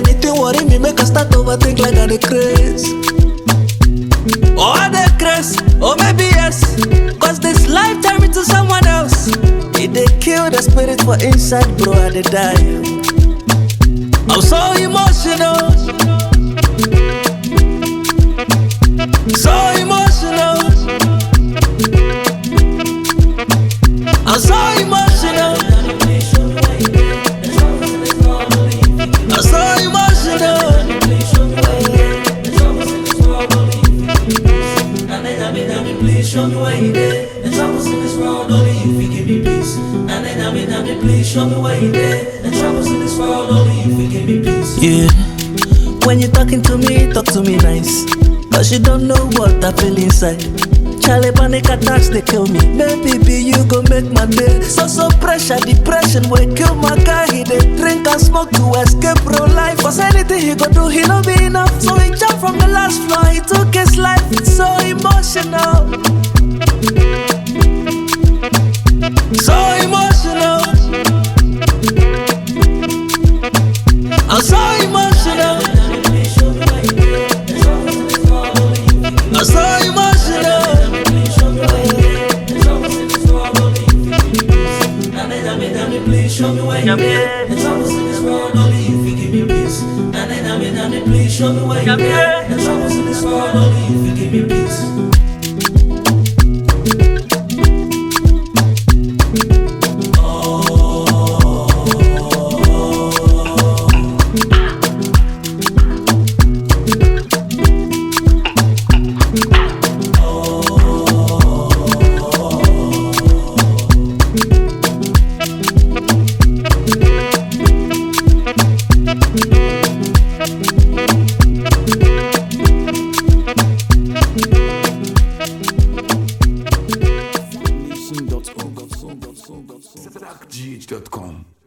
anything worry me, make I start overthink like I dey craze. Or I dey craze, or maybe yes. Cause this life turn me to someone else. It dey kill the spirit for inside, bro, I dey die. I'm so emotional. So emotional. I'm so emotional. I'm so emotional. Please show me why you there. The troubles in this world, only you can give me peace. And then please show me why you there. The troubles in this world, only you can give me peace. Yeah, when you're talking to me, talk to me nice. Cause you don't know what I feel inside. Charlie panic attacks, they kill me. Baby, you gon' make my day. So pressure, depression will kill my guy. He dey drink and smoke to escape real life. Cause anything he gon' do, he no be enough. So he jumped from the last floor, he took his life. It's so emotional. So emotional. I'm so emotional. I'm so emotional. Please show me why you there. The troubles in this world, only you can give me peace. And then please show me why you there. The troubles in this world, only you can give me peace. Gh.com